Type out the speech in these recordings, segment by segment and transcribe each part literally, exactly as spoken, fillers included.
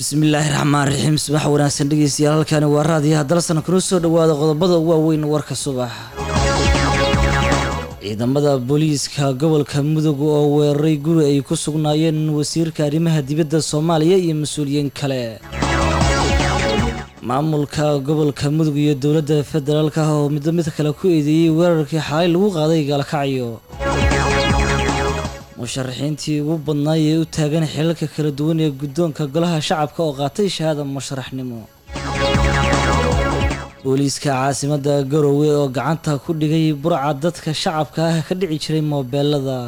bismillaahi raxmaan raxiim subax wanaagsan dhegeystayaal halkani waa raadiyaha dalsan kuna soo dhawaada qodobada waaweyn warka subax ciidamada booliiska gobolka mudug oo weeraray guri ay ku sugnaayeen wasiirka arrimaha dibadda Soomaaliya iyo mas'uuliyiin kale maamulka gobolka mudug iyo dowladda federaalka oo mid mid kale ku eedeeyay weerarkii xalay lagu qaaday Gaalkacyo musharaxiintii ugu badnaa ee u taagan xilalka kala duwan ee guddoonka golaha shacabka oo qaatay shahaada musharaxnimo booliiska caasimadda Garowe oo gacanta ku dhigay burca dadka shacabka ah ka dhici jiray moobeelada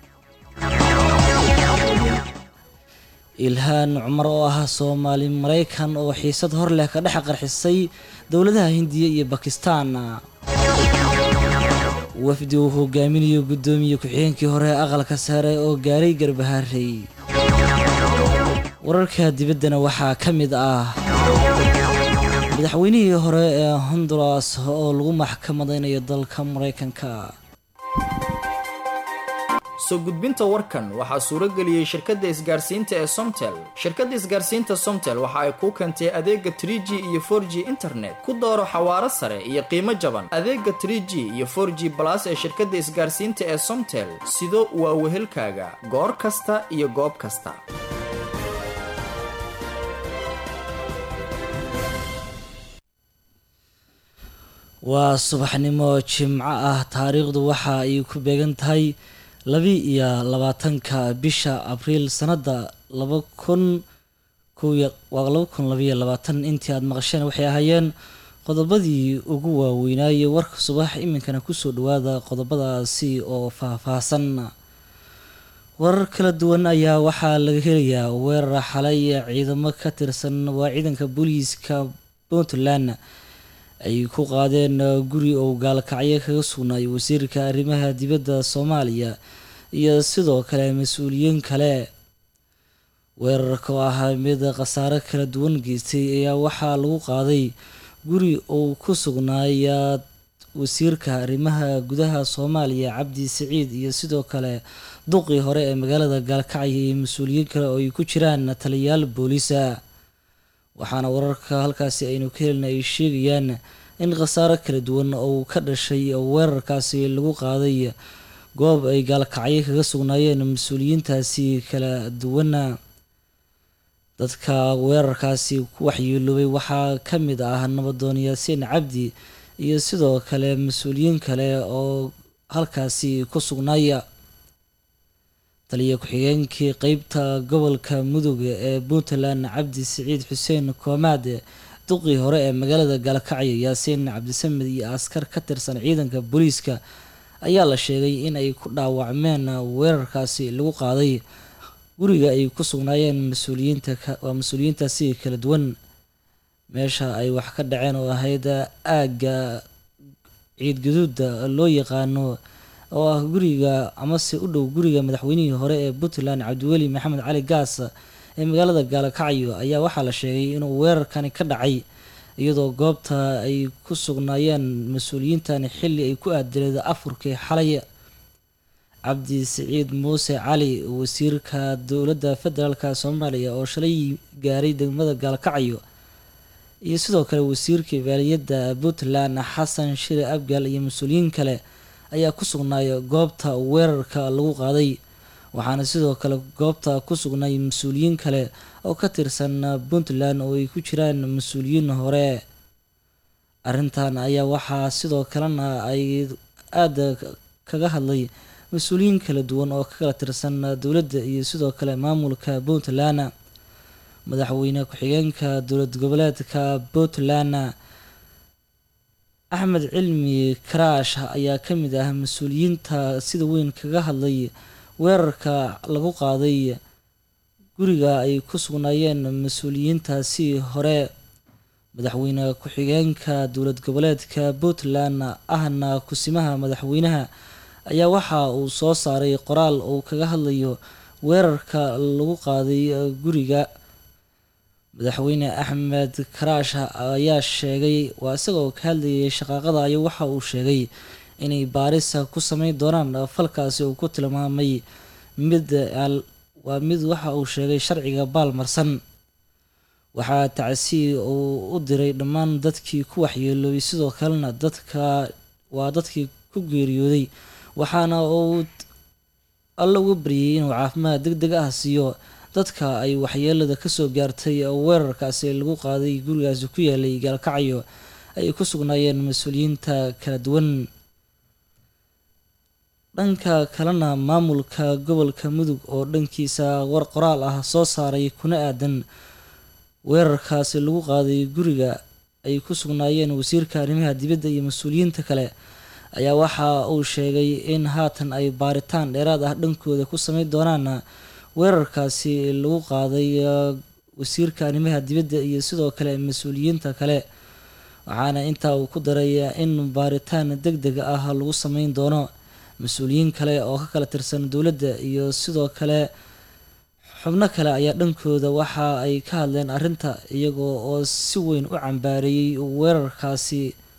Ilhaan Cumar oo ah Soomaali Mareykan oo xiisad hor leh ka dhex qarxisay dowladaha Hindiya iyo Bakistaan wafdi uu hogaaminayo gudoomiye ku-xigeenkii hore aqalka sare oo gaaray Garbaharey wararka dibaddana waxaa ka mid ah madaxweynihii hore ee Honduras oo lagu maxkamadeynayo dalka Mareykanka soo gudbinta warkan waxaa suuro geliyay shirkadda isgaarsiinta ee Somtel shirkadda isgaarsiinta Somtel waxa ay ku keentay adeega three G iyo four G internet ku dooro xawaaro sare iyo qiimo jaban adeega three G iyo four G plus ee shirkadda isgaarsiinta ee Somtel sido waa wehelkaaga goor kasta iyo goob kasta waa subaxnimo jimco ah taariikhdu waxa ay ku beegan tahay laba iyo labaatanka bisha Abriil sanada laba kun waa laba kun laba iyo labaatan intii aad maqasheen waxay ahaayeen qodobadii ugu waaweynaaye warka subax iminkana kusoo dhawaada qodobadaasi oo faahfaahsan warar kala duwan ayaa waxaa laga helayaa weerar xalay ciidamo ka tirsan waa ciidanka booliiska Puntland ay ku qaadeen guri oo Gaalkacyo kaga sugnay wasiirka arrimaha dibadda Soomaaliya iyo sidoo kale mas'uuliyiin kale weerarka ah mid khasaare kala duwan geystay ayaa waxaa lagu qaaday guri oo ku sugnaaya wasiirka arrimaha gudaha Soomaaliya Cabdi Saciid iyo sidoo kale duqii hore ee magaalada Gaalkacyo iyo mas'uuliyiin kale oo ay ku jiraan taliyaal booliisa waxaana wararka halkaasi aynu ka helnay ay sheegayaan in khasaare kala duwan oo ka dhashay weerarkaasi lagu qaaday goob ay Gaalkacyo kaga sugnaayeen mas'uuliyiintaasi kala duwan dadka weerarkaasi ku waxyeeloobay waxaa ka mid ah nabadoon Yaasiin Cabdi iyo sidoo kale mas'uuliyiin kale oo halkaasi ku sugnaaya taliye ku-xigeenkii qaybta gobolka mudug ee Puntland Cabdi Saciid Xuseen Koomaad duqii hore ee magaalada Gaalkacyo Yaasiin Cabdisamed iyo askar ka tirsan ciidanka booliiska ayaa la sheegay in ay ku dhaawacmeen weerarkaasi lagu qaaday guriga ay ku sugnaayeen mas'uuliyiinta waa mas'uuliyiintaasi kala duwan meesha ay wax ka dhaceen oo ahayd aaga ciid gaduuda loo yaqaano oo ah guriga ama si u dhow guriga madaxweynihii hore ee Puntland Cabdiweli Maxamed Cali Gaas ee magaalada Gaalkacyo ayaa waxaa la sheegay inuu weerarkani ka dhacay iyadoo goobta ay ku sugnaayeen mas'uuliyiintan xilli ay ku aadaleed afurkii xalay Cabdi Saciid Muuse Cali wasiirka dowladda federaalka Soomaaliya oo shalay gaaray degmada Gaalkacyo iyo sidoo kale wasiirka maaliyadda Puntland Xasan Shire Abgaal iyo mas'uuliyiin kale ayaa ku sugnaaya goobta weerarka lagu qaaday waxaana sidoo kale goobta ku sugnay mas'uuliyiin kale oo ka tirsan Puntland oo ay ku jiraan mas'uuliyiin hore arrintan ayaa waxaa sidoo kalena ay aad kaga hadlay mas'uuliyiin kala duwan oo ka kala tirsan dowladda iyo sidoo kale maamulka Puntland madaxweyne ku-xigeenka dowlad goboleedka Puntland Axmed Cilmi Karaash ayaa ka mid ah mas'uuliyiinta sida weyn kaga hadlay weerarka lagu qaaday guriga ay ku sugnaayeen mas'uuliyiintaasi hore madaxweyne ku-xigeenka dowlad goboleedka Puntland ahna kusimaha madaxweynaha ayaa waxa uu soo saaray qoraal oo kaga hadlayo weerarka lagu qaaday guriga madaxweyne Axmed Karaash ayaa sheegay waa isagoo ka hadlayay shaqaqada ayaa waxa uu sheegay inay baaris ku sameyn doonaan falkaasi uu ku tilmaamay mid waa mid waxa uu sheegay sharciga baalmarsan waxaa tacsiyi uu u diray dhammaan dadkii ku waxyeeloobay sidoo kalena dadka waa dadkii ku geeriyooday waxaana uu alla uga baryay inuu caafimaad deg deg ah siiyo dadka ay waxyeelada kasoo gaartay weerarkaasi lagu qaaday gurigaasi ku yaalay gaalkacyo ay ku sugnaayeen mas-uuliyiinta kala duwan. dhanka kalena maamulka gobolka mudug oo dhankiisa war qoraal ah soo saaray kuna aadan weerarkaasi lagu qaaday guriga ay ku sugnaayeen wasiirka arrimaha dibadda iyo mas-uuliyiinta kale ayaa waxa uu sheegay in haatan ay baaritaan dheeraad ah dhankooda ku sameyn doonaan weerarkaasi lagu qaaday wasiirka arrimaha dibadda iyo sidoo kale mas-uuliyiinta kale waxaana intaa uu ku daray in baaritaan deg deg ah lagu sameyn doono mas-uuliyiin kale oo ka kala tirsan dowladda iyo sidoo kale xubno kale ayaa dhankooda waxa ay ka hadleen arrinta iyagoo oo si weyn u cambaareeyey weerarkaasi.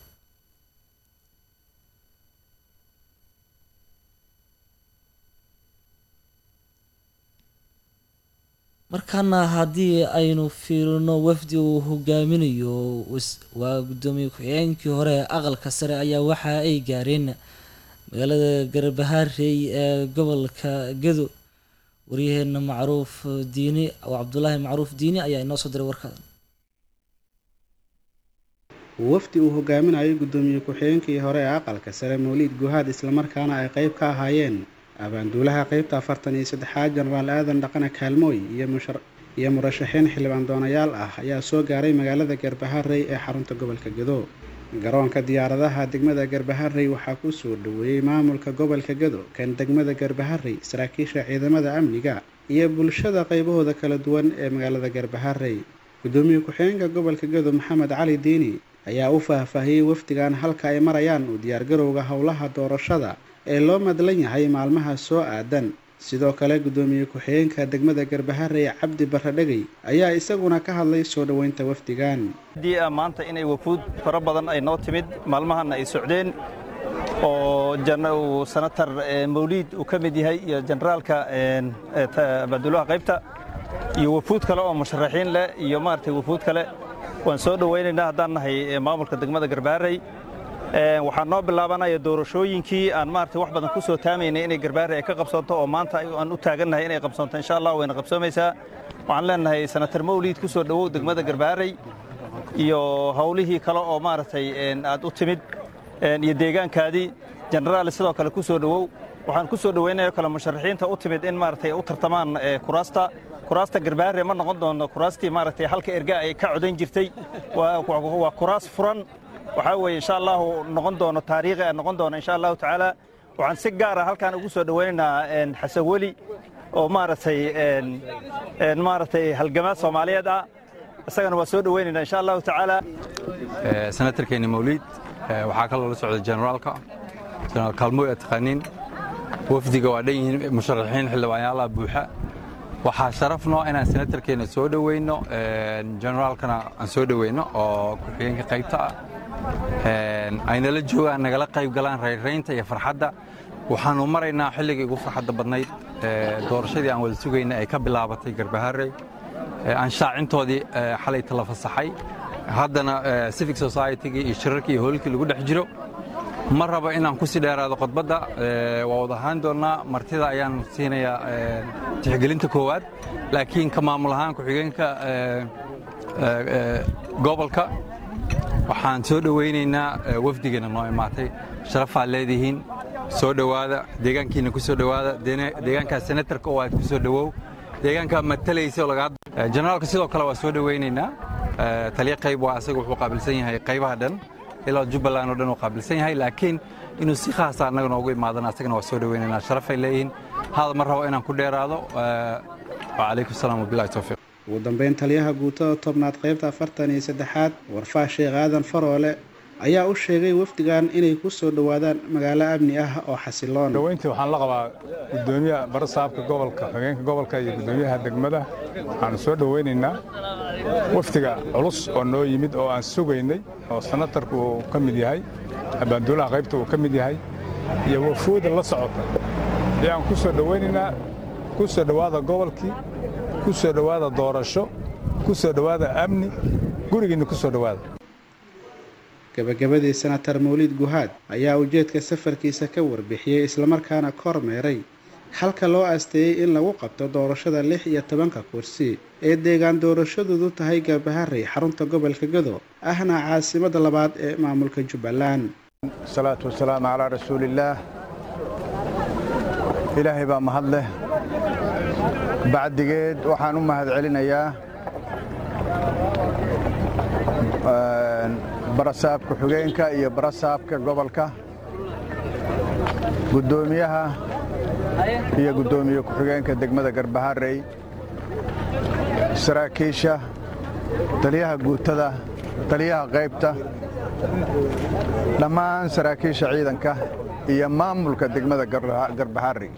markaana haddii aynu fiirino wafdi uu hogaaminayo waa guddoomiye ku-xigeenkii hore ee aqalka sare ayaa waxa ay gaareen magaalada garbaharey ee gobolka Gedo. waryaheena macruuf diini oo cabdulaahi macruuf diini ayaa inoo soo diray warkaas. wafdi uu hogaaminayo guddoomiye ku-xigeenkii hore ee aqalka sare Mawlid Guhaad islamarkaana ay qayb ka ahaayeen abaanduulaha qaybta afartan iyo saddexaad Jenaraal Aadan Dhaqane Kaalmooy iyo murashaxiin xildhibaan doonayaal ah ayaa soo gaaray magaalada Garbaharey ee xarunta gobolka Gedo. garoonka diyaaradaha degmada Garbaharey waxaa ku soo dhaweeyay maamulka gobolka Gedo kan degmada Garbaharey, saraakiisha ciidamada amniga iyo bulshada qaybahooda kala duwan ee magaalada Garbaharey. guddoomiye ku-xigeenka gobolka Gedo Maxamed Cali Diini ayaa u faahfaahiyay wafdigan halka ay marayaan u diyaar garowga howlaha doorashada ee loo madlan yahay maalmaha soo aadan. sidoo kale guddoomiye ku-xigeenka degmada Garbaharey Cabdi Baradhagay ayaa isaguna ka hadlay soo dhaweynta wafdigan. hadii maanta inay wafuud fara badan ay noo timid maalmahan ay socdeen oo janaaw senator Mawlid uu ka mid yahay iyo generaalka abaanduulaha qaybta iyo wafuud kale oo musharaxiin leh iyo maartay wafuud kale waan soo dhaweynaynaa haddaan nahay maamulka degmada Garbaharey. waxaan noo bilaabanaya doorashooyinkii aan maartay wax badan ku soo taamaynay inay Garbaharey ka qabsanto oo maanta aan u taagannahay inay qabsanto insha Allah wayna qabsoomaysaa. waxaan leenahay senator Mawlid ku soo dhawow degmada Garbaharey iyo hawlihii kale oo maartay aad u timid iyo deegaankaadii generaal sidoo kale ku soo dhawow. waxaan ku soo dhaweynayaa kala musharaxiinta u timid in maartay u tartamaan kuraasta kuraasta Garbaharey ma noqon doono kuraastii maartay halka erga ay ka codayn jirtay waa kuraas furan waxa weeye insha Allah noqon doono taariikhi ay noqon doono insha Allah taala. waxaan si gaar ah halkaan ugu soo dhaweynaynaa Xasan Wali oo maartay een maartay halgamaad Soomaaliyeed ah isagana waa soo dhaweynaynaa insha Allah taala. ee senatorkeena Mawlid waxaa kale oo la socda generaalka Jenaraal Kaalmooy atqaaniin wafdiga waa dhan yihiin musharaxiin xildhibaanayaal buuxa. waxaa sharaf noo inaan senatorkeena soo dhaweyno generaalkana aan soo dhaweyno oo ku-xigeenka qaybta ah ayna la joogaan nagala qayb galaan reereynta iyo farxadda. waxaanu maraynaa xilligii ugu farxadda badnayd doorashadii aan wada sugaynay ay ka bilaabatay Garbaharey aan shaacintoodii xalay tala fasaxay haddana civic society-ga iyo shirarkii iyo howlkii lagu dhex jiro. ma rabo inaan ku sii dheeraado khudbadda waa wada ahaan doonaa martida ayaan siinayaa tixgelinta koowaad laakiin ka maamul ahaan ku-xigeenka gobolka waxaan soo dhaweynaynaa wafdigana noo imaatay sharafaad leedihiin soo dhawaada deegaankiina ku soo dhawaada deegaanka senatorka oo aad ku soo dhawow deegaanka matalaysa oo laga generaalka sidoo kale waa soo dhaweynaynaa taliye qayb waa asaga wuxuu qaabilsan yahay qaybaha dhan ilaa Jubbaland oo dhan uu qaabilsan yahay laakiin inuu si khaas ah anaga noogu imaadana asagana waa soo dhaweynaynaa sharafay leeyihiin hada mar rabo inaan ku dheeraado wa alaykum salaam wa billahi tawfiiq. ugu dambeyn taliyaha guutada tobnaad qaybta afartan iyo saddexaad Warfaa Sheekh Aadan Faroole ayaa u sheegay wafdigan inay ku soo dhawaadaan magaalo amni ah oo xasiloon. dhaweyntii waxaan la qabaa gudoomiyaha barasaabka gobolka xogeenka gobolka iyo gudoomiyaha degmada waxaan soo dhaweynaynaa wafdiga culus oo noo yimid oo aan sugaynay oo senatorku uu ka mid yahay abaanduulaha qaybta uu ka mid yahay iyo wafuuda la socota ayaan ku soo dhaweynaynaa ku soo dhawaada gobolkii ku soo dhawaada doorasho ku soo dhowaada amni gurigiinna ku soo dhowaada. gabagabadii senator Mawlid Guhaad ayaa ujeedka safarkiisa ka warbixiyay islamarkaana kormeeray halka loo asteeyay in lagu qabto doorashada lix iyo tobanka kursi ee deegaan doorashadoodu tahay Garbaharey xarunta gobolka Gado ahna caasimada labaad ee maamulka Jubbaland. salaatu wasalaamu calaa rasuulillaah. ilaahay baa mahad leh. bacdigeed waxaan u mahad celinayaa barasaabka xigeenka iyo barasaabka gobolka, gudoomiyaha iyo gudoomiye ku-xigeenka degmada Garbaharey, saraakiisha, taliyaha guutada, taliyaha qaybta, dhammaan saraakiisha ciidanka iyo maamulka degmada Garbaharey.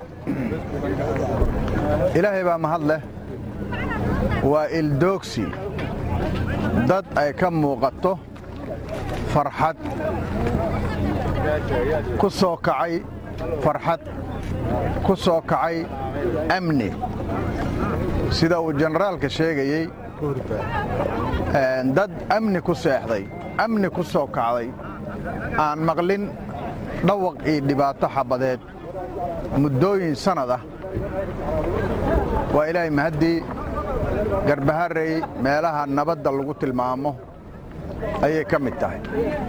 ilaahay baa mahad leh. waa ildoogsi dad ay ka muuqato farxad ku soo kacay farxad ku soo kacay amni sida uu generaalka sheegayay. dad amni ku seexday, amni ku soo kacday, aan maqlin dhawaq iyo dhibaato xabadeed muddooyin sanad ah. waa ilaahay mahaddii. Garbaharey meelaha nabadda lagu tilmaamo ayay ka mid tahay.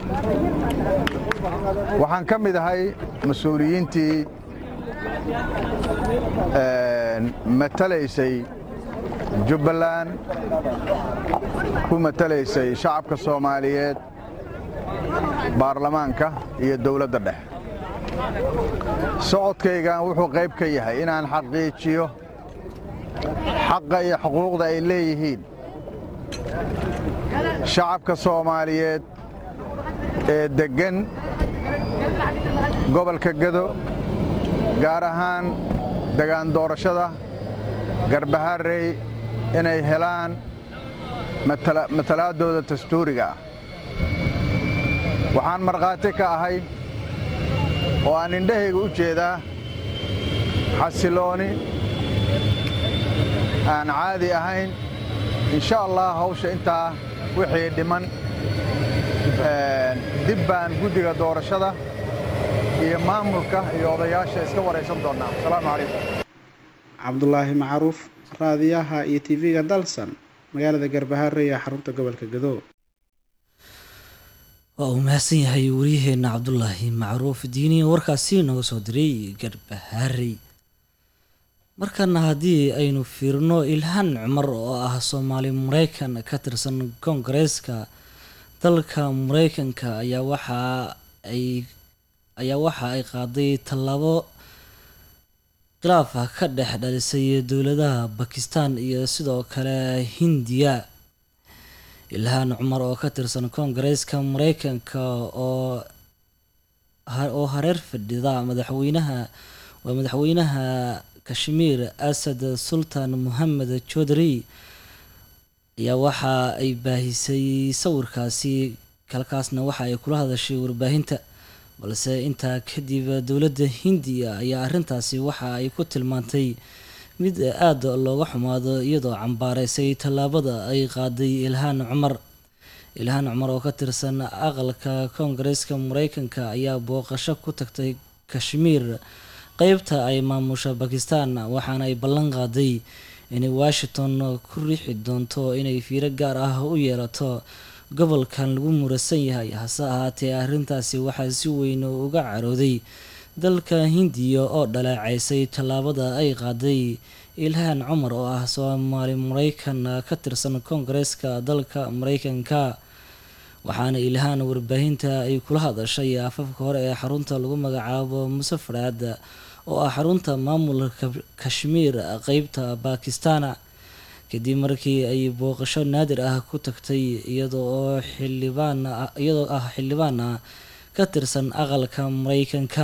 waxaan ka mid ahay mas-uuliyiintii matalaysay Jubbaland, ku matalaysay shacabka Soomaaliyeed, baarlamaanka iyo dowladda dhexe. socodkaygan wuxuu qayb ka yahay inaan xaqiijiyo xaqa iyo xuquuqda ay leeyihiin shacabka Soomaaliyeed ee deggan gobolka Gado, gaar ahaan degaan doorashada Garbaharey, inay helaan matalaadooda dastuuriga ah. waxaan markhaati ka ahay oo aan indhahayga u jeedaa xasilooni aan caadi ahayn. insha Allah hawsha intaa wixii dhiman dib baan guddiga doorashada iyo maamulka iyo odayaasha iska waraysan doonaa. asalaamu calaykum. Cabdullaahi Macruuf, raadiyaha iyo T V-ga Dalsan, magaalada Garbaharey ee xarunta gobolka Gado. waa uu mahadsan yahay wariyaheena Cabdullaahi Macruuf diini warkaasi nooga soo diray Garbaharey. markana haddii aynu fiirno Ilhaan Cumar oo ah Soomaali Mareykan ka tirsan Koongareeska dalka Mareykanka ayaa waxa ay ayaa waxa ay qaaday tallaabo khilaaf ka dhex dhalisay dowladaha Pakistan iyo sidoo kale Hindiya. Ilhaan Cumar oo ka tirsan Koongareeska Mareykanka oo oo hareer fadhida madaxweynaha waa madaxweynaha Kashmir Asad Sultan Muhammad Choudhury ayaa waxa ay baahisay sawirkaasi kalkaasna waxa ay kula hadashay warbaahinta, balse intaa kadib dowladda Hindiya ayaa arrintaasi waxa ay ku tilmaantay mid aad looga xumaado iyadoo cambaareysay tallaabada ay qaaday Ilhaan Cumar. Ilhaan Cumar oo ka tirsan aqalka Koongareeska Mareykanka ayaa booqasho ku tagtay Kashmir, qaybta ay maamusha Pakistan, waxaana ay ballan qaaday inay Washington ku riixi doonto inay fiiro gaar ah u yeelato gobolkan lagu murasan yahay. hase ahaatee arrintaasi waxaa si weyn uga carooday dalka Hindiya oo dhaleeceysay tallaabada ay qaaday Ilhaan Cumar oo ah Soomaali Mareykan ka tirsan Koongareeska dalka Mareykanka. waxaana Ilhaan warbaahinta ay kula hadashay afafka hore ee xarunta lagu magacaabo Musafaraad oo ah xarunta maamulka Kashmir qaybta Pakistan kadib markii ay booqasho naadir ah ku tagtay iyadoo xildhibaan iyadoo ah xildhibaan ka tirsan aqalka Mareykanka.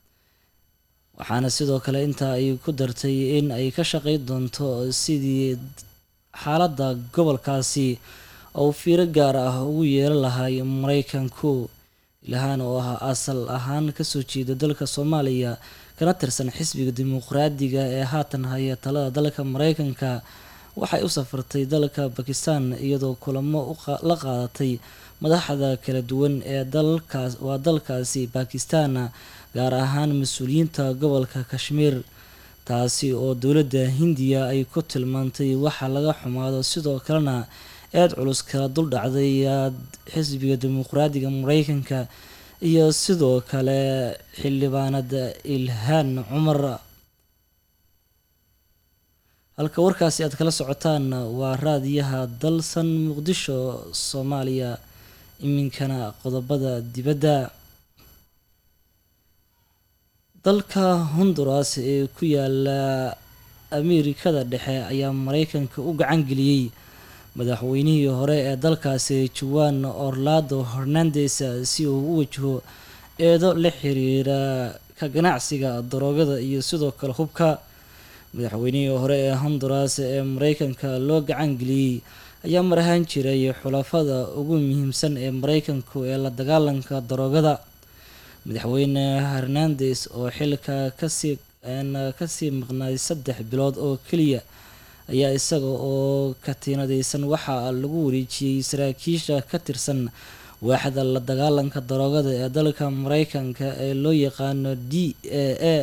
waxaana sidoo kale inta ay ku dartay in ay ka shaqeyn doonto sidii xaaladda gobolkaasi oo fiiro gaar ah ugu yeelan lahay Mareykanku. Ilhaan oo ah asal ahaan kasoo jeeda dalka Soomaaliya kana tirsan xisbiga dimuqraadiga ee haatan haya talada dalka Mareykanka waxay u safartay dalka Bakistan iyadoo kulamo la qaadatay madaxda kala duwan ee dalkaas waa dalkaasi Bakistan gaar ahaan mas-uuliyiinta gobolka Kashmir taasi oo dowladda Hindiya ay ku tilmaantay waxa laga xumaado sidoo kalena aad culus kala dul dhacday xisbiga dimuqraadiga Mareykanka iyo sidoo kale xildhibaanada Ilhaan Cumar. halka warkaasi aad kala socotaan waa raadiyaha dalsan Muqdisho Soomaaliya. iminkana qodobada dibadda. dalka Honduras ee ku yaala Ameerikada Dhexe ayaa Mareykanka u gacan geliyay madaxweynihii hore ee dalkaasi Juan Orlando Hernandez si uu u wajaho eedo la xiriira ka ganacsiga daroogada iyo sidoo kale hubka. madaxweynihii hore ee Honduras ee Mareykanka loo gacan geliyay ayaa mar ahaan jiray xulafada ugu muhiimsan ee Mareykanka ee la dagaalanka daroogada. madaxweyne Hernandez oo xilka kasii kasii maqnaaday saddex bilood oo kaliya ayaa isaga oo ka tiinadeysan waxaa lagu wareejiyay saraakiisha ka tirsan waaxda la dagaalanka daroogada ee dalka Mareykanka ee loo yaqaano D A A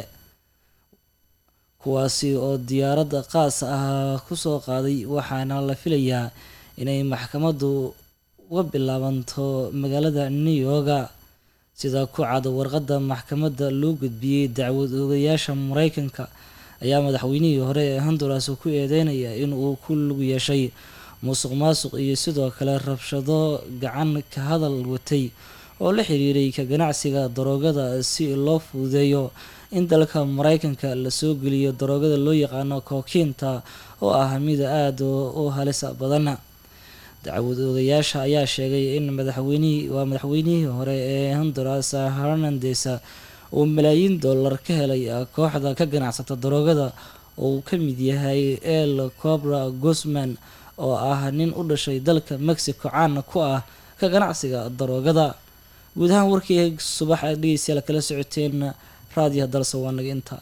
kuwaasi oo diyaaradda qaas ah kusoo qaaday waxaana la filayaa inay maxkamaddu uga bilaabanto magaalada New York. sida ku cad warqadda maxkamadda loo gudbiyay dacwad oogayaasha Mareykanka ayaa madaxweynihii hore ee Honduras ku eedeynaya in uu ku lug yeeshay musuqmaasuq iyo sidoo kale rabshado gacan ka hadal watay oo la xiriiray ka ganacsiga daroogada si loo fududeeyo in dalka Mareykanka la soo geliyo daroogada loo yaqaano kokiinta oo ah mid aad u halis badan. dacwad oogayaasha ayaa sheegay in madaxweynihii waa madaxweynihii hore ee Honduras Hernandez uu malaayiin dollar ka helay kooxda ka ganacsata daroogada oo uu ka mid yahay El Cobra Guzman oo ah nin u dhashay dalka Mexico caan ku ah ka ganacsiga daroogada. guud ahaan warkii subax aad dhegeystayaal kala socoteen raadiyaha dalsan waa naga inta.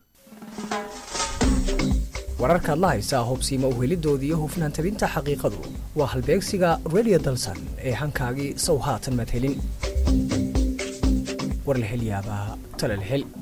wararka la haysa hubsiima u helidoodii iyo hufnaan tabinta xaqiiqadu waa halbeegsiga Radio Dalsan ee hankaagii sow haatan mad helin war la hel yaabaa tala la hel